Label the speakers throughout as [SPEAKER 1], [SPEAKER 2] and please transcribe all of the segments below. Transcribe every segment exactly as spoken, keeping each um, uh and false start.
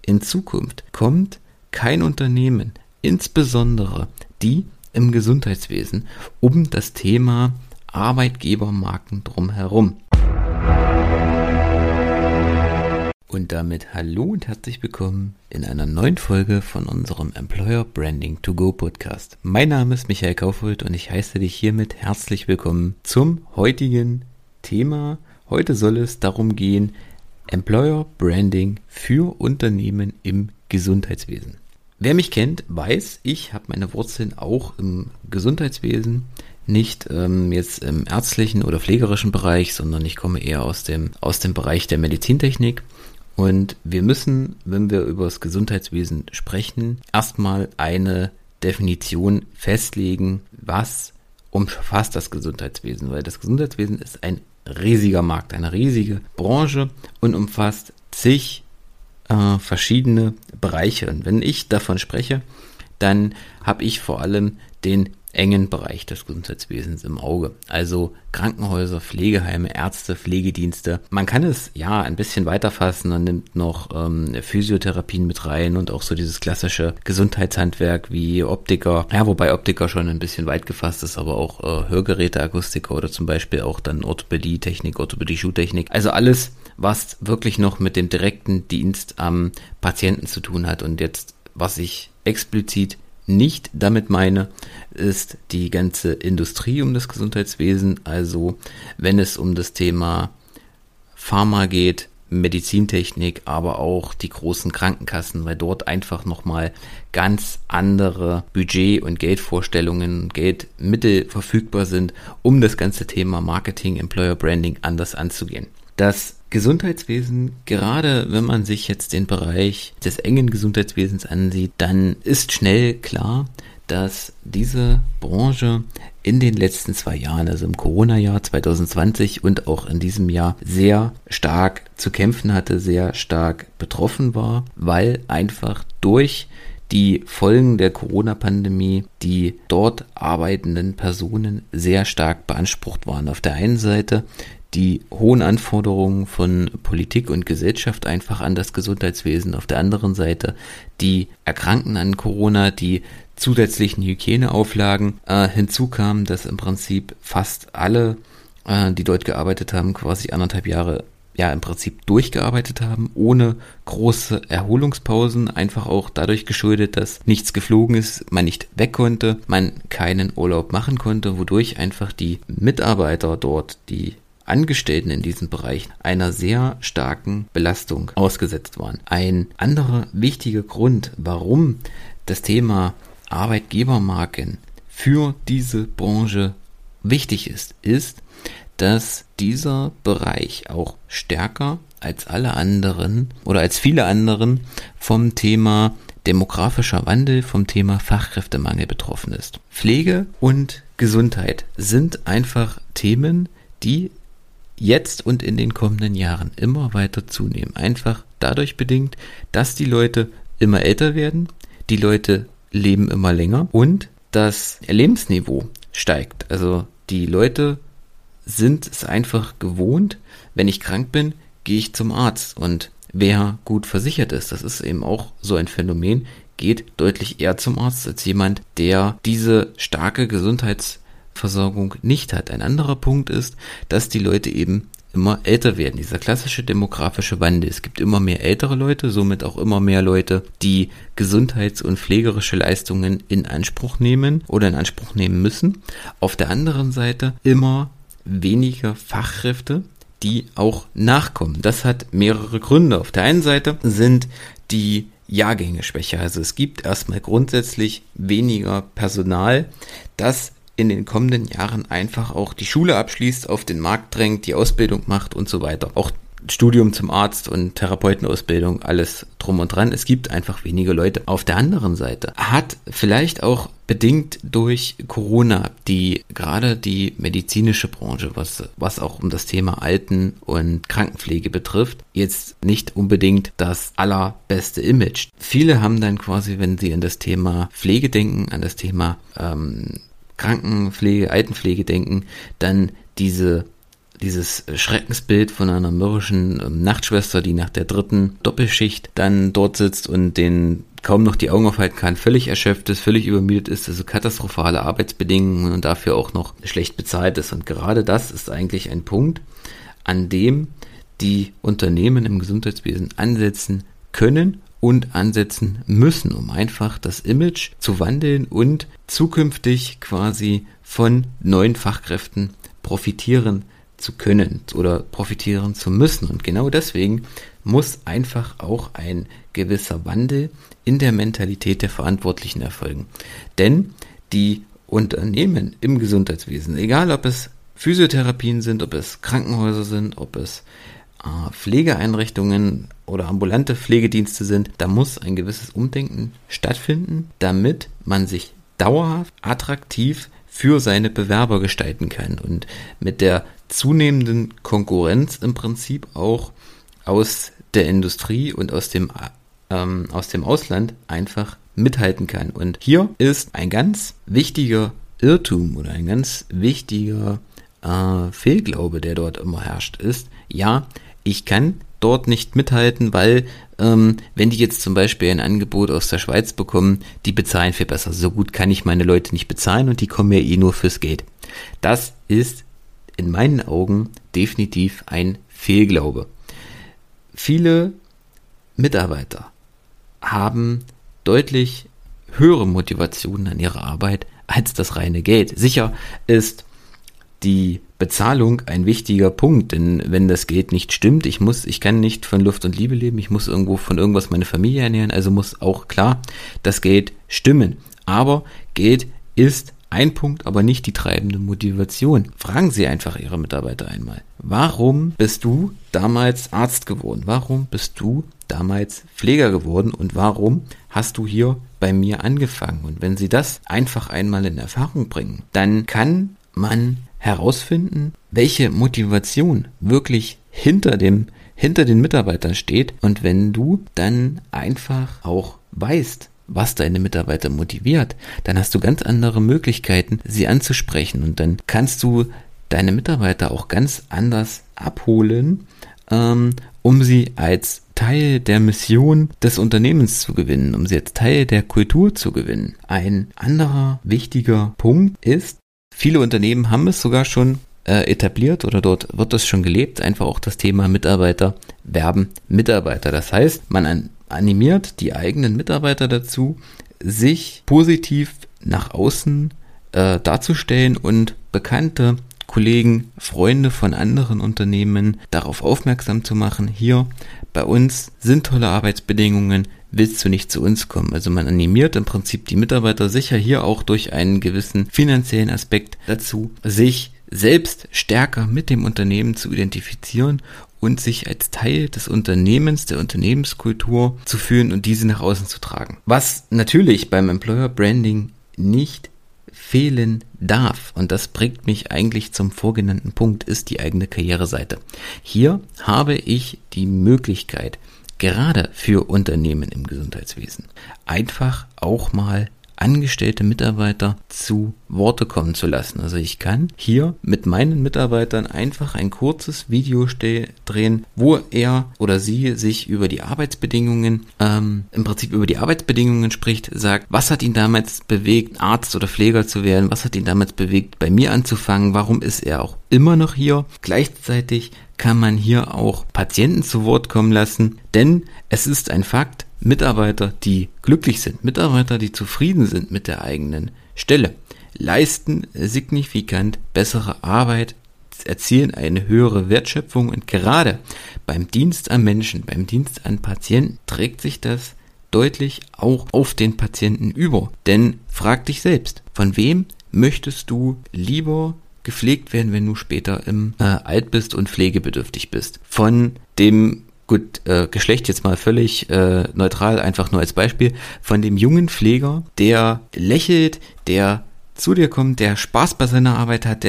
[SPEAKER 1] in Zukunft kommt kein Unternehmen, insbesondere die im Gesundheitswesen, um das Thema Arbeitgebermarken drumherum. Und damit hallo und herzlich willkommen in einer neuen Folge von unserem Employer Branding to Go Podcast. Mein Name ist Michael Kaufhold und ich heiße dich hiermit herzlich willkommen zum heutigen Thema. Heute soll es darum gehen, Employer Branding für Unternehmen im Gesundheitswesen. Wer mich kennt, weiß, ich habe meine Wurzeln auch im Gesundheitswesen, nicht ähm, jetzt im ärztlichen oder pflegerischen Bereich, sondern ich komme eher aus dem, aus dem Bereich der Medizintechnik. Und wir müssen, wenn wir über das Gesundheitswesen sprechen, erstmal eine Definition festlegen, was umfasst das Gesundheitswesen, weil das Gesundheitswesen ist ein riesiger Markt, eine riesige Branche und umfasst zig äh, verschiedene Bereiche. Und wenn ich davon spreche, dann habe ich vor allem den engen Bereich des Gesundheitswesens im Auge. Also Krankenhäuser, Pflegeheime, Ärzte, Pflegedienste. Man kann es ja ein bisschen weiter fassen und nimmt noch ähm, Physiotherapien mit rein und auch so dieses klassische Gesundheitshandwerk wie Optiker. Ja, wobei Optiker schon ein bisschen weit gefasst ist, aber auch äh, Hörgeräteakustiker oder zum Beispiel auch dann Orthopädie-Technik, Orthopädie-Schuhtechnik. Also alles, was wirklich noch mit dem direkten Dienst am Patienten zu tun hat. Und jetzt, was ich explizit nicht damit meine, ist die ganze Industrie um das Gesundheitswesen, also wenn es um das Thema Pharma geht, Medizintechnik, aber auch die großen Krankenkassen, weil dort einfach nochmal ganz andere Budget- und Geldvorstellungen, Geldmittel verfügbar sind, um das ganze Thema Marketing, Employer Branding anders anzugehen. Das Gesundheitswesen, gerade wenn man sich jetzt den Bereich des engen Gesundheitswesens ansieht, dann ist schnell klar, dass diese Branche in den letzten zwei Jahren, also im Corona-Jahr zwanzig zwanzig und auch in diesem Jahr, sehr stark zu kämpfen hatte, sehr stark betroffen war, weil einfach durch die Folgen der Corona-Pandemie die dort arbeitenden Personen sehr stark beansprucht waren. Auf der einen Seite die hohen Anforderungen von Politik und Gesellschaft einfach an das Gesundheitswesen. Auf der anderen Seite die Erkrankten an Corona, die zusätzlichen Hygieneauflagen äh, hinzukamen, dass im Prinzip fast alle, äh, die dort gearbeitet haben, quasi anderthalb Jahre ja im Prinzip durchgearbeitet haben, ohne große Erholungspausen, einfach auch dadurch geschuldet, dass nichts geflogen ist, man nicht weg konnte, man keinen Urlaub machen konnte, wodurch einfach die Mitarbeiter dort, die Angestellten in diesem Bereich einer sehr starken Belastung ausgesetzt waren. Ein anderer wichtiger Grund, warum das Thema Arbeitgebermarken für diese Branche wichtig ist, ist, dass dieser Bereich auch stärker als alle anderen oder als viele anderen vom Thema demografischer Wandel, vom Thema Fachkräftemangel betroffen ist. Pflege und Gesundheit sind einfach Themen, die jetzt und in den kommenden Jahren immer weiter zunehmen. Einfach dadurch bedingt, dass die Leute immer älter werden, die Leute leben immer länger und das Lebensniveau steigt. Also die Leute sind es einfach gewohnt, wenn ich krank bin, gehe ich zum Arzt. Und wer gut versichert ist, das ist eben auch so ein Phänomen, geht deutlich eher zum Arzt als jemand, der diese starke Gesundheits Versorgung nicht hat. Ein anderer Punkt ist, dass die Leute eben immer älter werden. Dieser klassische demografische Wandel. Es gibt immer mehr ältere Leute, somit auch immer mehr Leute, die gesundheits- und pflegerische Leistungen in Anspruch nehmen oder in Anspruch nehmen müssen. Auf der anderen Seite immer weniger Fachkräfte, die auch nachkommen. Das hat mehrere Gründe. Auf der einen Seite sind die Jahrgänge schwächer. Also es gibt erstmal grundsätzlich weniger Personal, das in den kommenden Jahren einfach auch die Schule abschließt, auf den Markt drängt, die Ausbildung macht und so weiter. Auch Studium zum Arzt und Therapeutenausbildung, alles drum und dran. Es gibt einfach weniger Leute. Auf der anderen Seite hat vielleicht auch bedingt durch Corona die gerade die medizinische Branche, was, was auch um das Thema Alten- und Krankenpflege betrifft, jetzt nicht unbedingt das allerbeste Image. Viele haben dann quasi, wenn sie an das Thema Pflege denken, an das Thema ähm, Krankenpflege, Altenpflege denken, dann diese dieses Schreckensbild von einer mürrischen ähm, Nachtschwester, die nach der dritten Doppelschicht dann dort sitzt und den kaum noch die Augen aufhalten kann, völlig erschöpft ist, völlig übermüdet ist, also katastrophale Arbeitsbedingungen und dafür auch noch schlecht bezahlt ist. Und gerade das ist eigentlich ein Punkt, an dem die Unternehmen im Gesundheitswesen ansetzen können und ansetzen müssen, um einfach das Image zu wandeln und zukünftig quasi von neuen Fachkräften profitieren zu können oder profitieren zu müssen. Und genau deswegen muss einfach auch ein gewisser Wandel in der Mentalität der Verantwortlichen erfolgen. Denn die Unternehmen im Gesundheitswesen, egal ob es Physiotherapien sind, ob es Krankenhäuser sind, ob es äh, Pflegeeinrichtungen oder ambulante Pflegedienste sind, da muss ein gewisses Umdenken stattfinden, damit man sich dauerhaft attraktiv für seine Bewerber gestalten kann und mit der zunehmenden Konkurrenz im Prinzip auch aus der Industrie und aus dem, ähm, aus dem Ausland einfach mithalten kann. Und hier ist ein ganz wichtiger Irrtum oder ein ganz wichtiger äh, Fehlglaube, der dort immer herrscht, ist, ja, ich kann dort nicht mithalten, weil ähm, wenn die jetzt zum Beispiel ein Angebot aus der Schweiz bekommen, die bezahlen viel besser. So gut kann ich meine Leute nicht bezahlen und die kommen ja eh nur fürs Geld. Das ist in meinen Augen definitiv ein Fehlglaube. Viele Mitarbeiter haben deutlich höhere Motivationen an ihrer Arbeit als das reine Geld. Sicher ist die Bezahlung ein wichtiger Punkt, denn wenn das Geld nicht stimmt, ich muss, ich kann nicht von Luft und Liebe leben, ich muss irgendwo von irgendwas meine Familie ernähren, also muss auch klar das Geld stimmen. Aber Geld ist ein Punkt, aber nicht die treibende Motivation. Fragen Sie einfach Ihre Mitarbeiter einmal. Warum bist du damals Arzt geworden? Warum bist du damals Pfleger geworden? Und warum hast du hier bei mir angefangen? Und wenn Sie das einfach einmal in Erfahrung bringen, dann kann man herausfinden, welche Motivation wirklich hinter dem, hinter den Mitarbeitern steht. Und wenn du dann einfach auch weißt, was deine Mitarbeiter motiviert, dann hast du ganz andere Möglichkeiten, sie anzusprechen und dann kannst du deine Mitarbeiter auch ganz anders abholen, ähm, um sie als Teil der Mission des Unternehmens zu gewinnen, um sie als Teil der Kultur zu gewinnen. Ein anderer wichtiger Punkt ist, viele Unternehmen haben es sogar schon äh, etabliert oder dort wird es schon gelebt, einfach auch das Thema Mitarbeiter werben Mitarbeiter. Das heißt, man an animiert die eigenen Mitarbeiter dazu, sich positiv nach außen äh, darzustellen und bekannte Kollegen, Freunde von anderen Unternehmen darauf aufmerksam zu machen, hier bei uns sind tolle Arbeitsbedingungen, willst du nicht zu uns kommen? Also man animiert im Prinzip die Mitarbeiter sicher hier auch durch einen gewissen finanziellen Aspekt dazu, sich selbst stärker mit dem Unternehmen zu identifizieren und sich als Teil des Unternehmens, der Unternehmenskultur zu fühlen und diese nach außen zu tragen. Was natürlich beim Employer Branding nicht fehlen darf, und das bringt mich eigentlich zum vorgenannten Punkt, ist die eigene Karriereseite. Hier habe ich die Möglichkeit, gerade für Unternehmen im Gesundheitswesen, einfach auch mal angestellte Mitarbeiter zu Worte kommen zu lassen. Also ich kann hier mit meinen Mitarbeitern einfach ein kurzes Video ste- drehen, wo er oder sie sich über die Arbeitsbedingungen, ähm, im Prinzip über die Arbeitsbedingungen spricht, sagt, was hat ihn damals bewegt, Arzt oder Pfleger zu werden, was hat ihn damals bewegt, bei mir anzufangen, warum ist er auch immer noch hier. Gleichzeitig kann man hier auch Patienten zu Wort kommen lassen, denn es ist ein Fakt, Mitarbeiter, die glücklich sind, Mitarbeiter, die zufrieden sind mit der eigenen Stelle, leisten signifikant bessere Arbeit, erzielen eine höhere Wertschöpfung und gerade beim Dienst am Menschen, beim Dienst an Patienten trägt sich das deutlich auch auf den Patienten über. Denn frag dich selbst, von wem möchtest du lieber gepflegt werden, wenn du später im äh, alt bist und pflegebedürftig bist? Von dem Gut, äh, Geschlecht jetzt mal völlig äh, neutral, einfach nur als Beispiel, von dem jungen Pfleger, der lächelt, der zu dir kommt, der Spaß bei seiner Arbeit hat, der das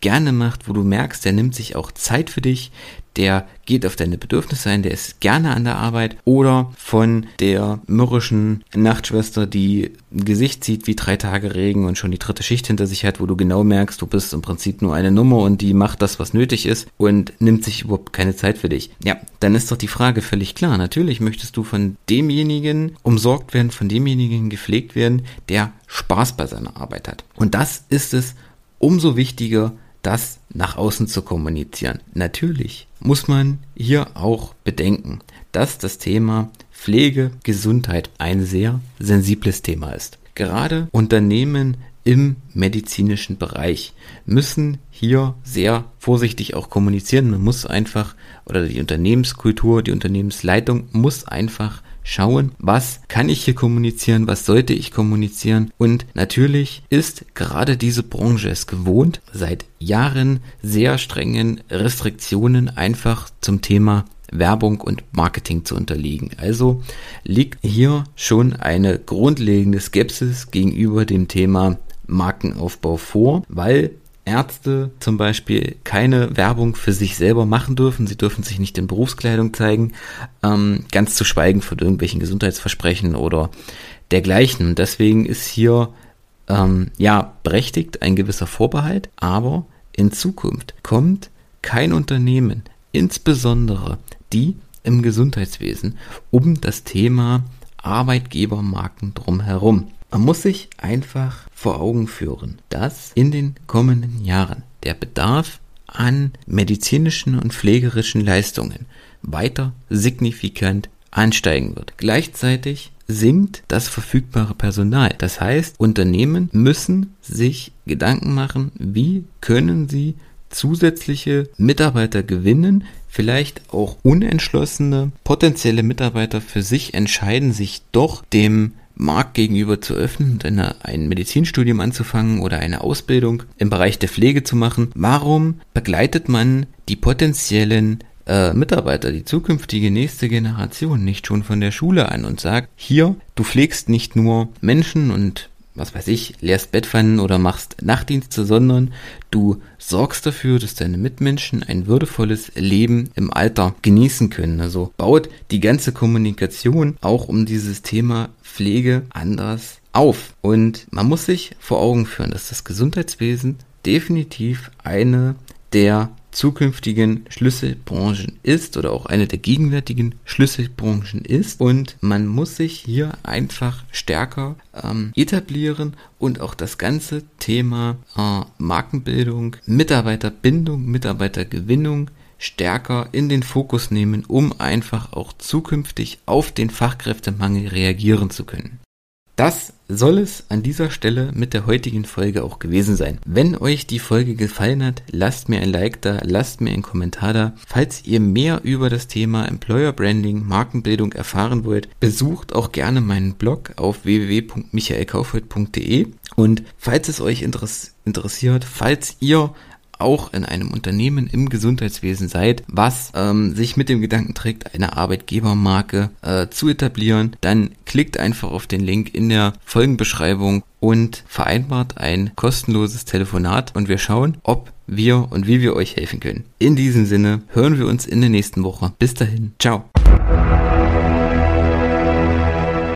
[SPEAKER 1] gerne macht, wo du merkst, der nimmt sich auch Zeit für dich, der geht auf deine Bedürfnisse ein, der ist gerne an der Arbeit, oder von der mürrischen Nachtschwester, die ein Gesicht sieht wie drei Tage Regen und schon die dritte Schicht hinter sich hat, wo du genau merkst, du bist im Prinzip nur eine Nummer und die macht das, was nötig ist und nimmt sich überhaupt keine Zeit für dich. Ja, dann ist doch die Frage völlig klar. Natürlich möchtest du von demjenigen umsorgt werden, von demjenigen gepflegt werden, der Spaß bei seiner Arbeit hat. Und das ist es umso wichtiger, das nach außen zu kommunizieren. Natürlich muss man hier auch bedenken, dass das Thema Pflege, Gesundheit ein sehr sensibles Thema ist. Gerade Unternehmen im medizinischen Bereich müssen hier sehr vorsichtig auch kommunizieren. Man muss einfach, oder die Unternehmenskultur, die Unternehmensleitung muss einfach schauen, was kann ich hier kommunizieren, was sollte ich kommunizieren, und natürlich ist gerade diese Branche es gewohnt, seit Jahren sehr strengen Restriktionen einfach zum Thema Werbung und Marketing zu unterliegen. Also liegt hier schon eine grundlegende Skepsis gegenüber dem Thema Markenaufbau vor, weil Ärzte zum Beispiel keine Werbung für sich selber machen dürfen. Sie dürfen sich nicht in Berufskleidung zeigen, ähm, ganz zu schweigen von irgendwelchen Gesundheitsversprechen oder dergleichen. Und deswegen ist hier ähm, ja berechtigt ein gewisser Vorbehalt, aber in Zukunft kommt kein Unternehmen, insbesondere die im Gesundheitswesen, um das Thema Arbeitgebermarken drumherum. Man muss sich einfach vor Augen führen, dass in den kommenden Jahren der Bedarf an medizinischen und pflegerischen Leistungen weiter signifikant ansteigen wird. Gleichzeitig sinkt das verfügbare Personal. Das heißt, Unternehmen müssen sich Gedanken machen, wie können sie zusätzliche Mitarbeiter gewinnen, vielleicht auch unentschlossene potenzielle Mitarbeiter für sich entscheiden, sich doch dem Markt gegenüber zu öffnen und eine, ein Medizinstudium anzufangen oder eine Ausbildung im Bereich der Pflege zu machen. Warum begleitet man die potenziellen äh, Mitarbeiter, die zukünftige nächste Generation nicht schon von der Schule an und sagt, hier, du pflegst nicht nur Menschen und was weiß ich, leerst Bettpfannen oder machst Nachtdienste, sondern du sorgst dafür, dass deine Mitmenschen ein würdevolles Leben im Alter genießen können. Also baut die ganze Kommunikation auch um dieses Thema Pflege anders auf. Und man muss sich vor Augen führen, dass das Gesundheitswesen definitiv eine der zukünftigen Schlüsselbranchen ist oder auch eine der gegenwärtigen Schlüsselbranchen ist, und man muss sich hier einfach stärker ähm, etablieren und auch das ganze Thema äh, Markenbildung, Mitarbeiterbindung, Mitarbeitergewinnung stärker in den Fokus nehmen, um einfach auch zukünftig auf den Fachkräftemangel reagieren zu können. Das soll es an dieser Stelle mit der heutigen Folge auch gewesen sein. Wenn euch die Folge gefallen hat, lasst mir ein Like da, lasst mir einen Kommentar da. Falls ihr mehr über das Thema Employer Branding, Markenbildung erfahren wollt, besucht auch gerne meinen Blog auf w w w punkt michael kaufhold punkt d e. Und falls es euch interessiert, falls ihr auch in einem Unternehmen im Gesundheitswesen seid, was ähm, sich mit dem Gedanken trägt, eine Arbeitgebermarke äh, zu etablieren, dann klickt einfach auf den Link in der Folgenbeschreibung und vereinbart ein kostenloses Telefonat und wir schauen, ob wir und wie wir euch helfen können. In diesem Sinne hören wir uns in der nächsten Woche. Bis dahin, ciao.